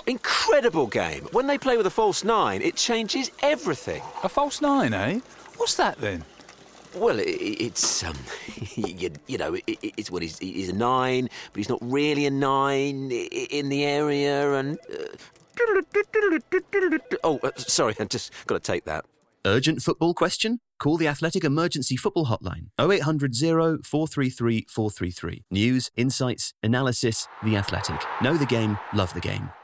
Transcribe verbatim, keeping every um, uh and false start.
incredible game. When they play with a false nine, it changes everything. A false nine, eh? What's that then? Well, it, it's, um, you, you know, it, it's what he's, he's a nine, but he's not really a nine in the area, and... Uh, oh, uh, sorry, I just got to take that. Urgent football question? Call the Athletic Emergency Football Hotline. oh eight hundred oh four three three four three three. News, insights, analysis, The Athletic. Know the game, love the game.